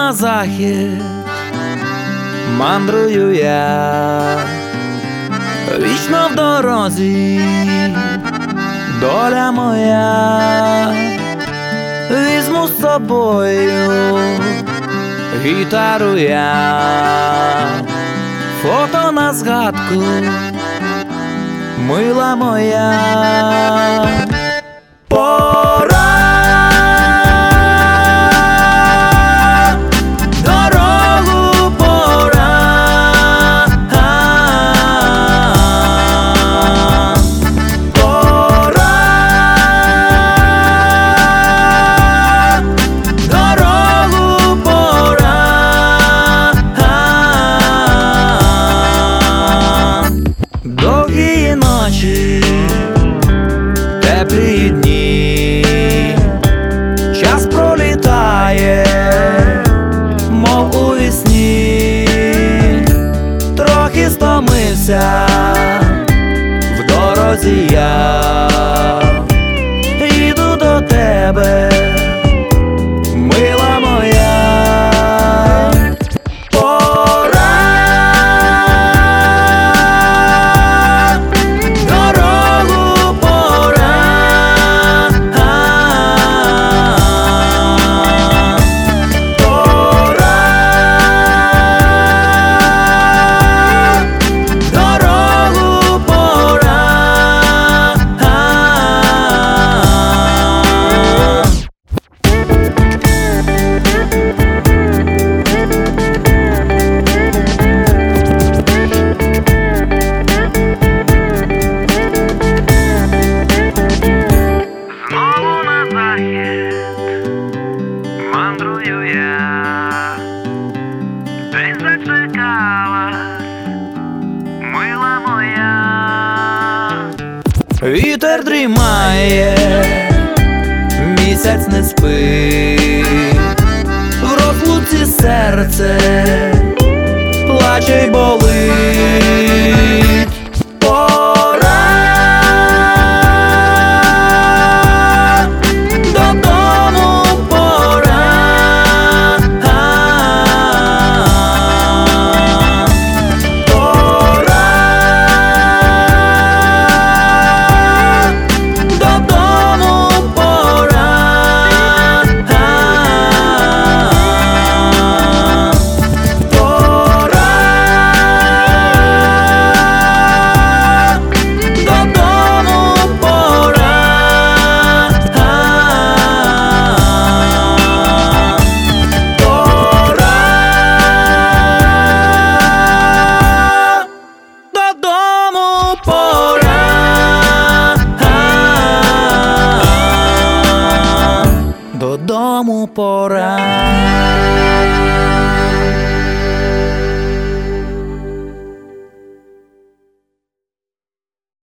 на захід мандрую я, вічно в дорозі доля моя. Візьму з собою гітару я, фото на згадку, мила моя. Пора дорогу, пора, пора дорогу, пора. Довгі ночі, теплі дні, час пролітає, мов у вісні. Трохи стомився в дорозі я, їду до тебе, мила моя. Мандрую я, десь зачекалась, мила моя. Вітер дрімає, місяць не спить, в розлуці серце плаче й болить. Додому пора.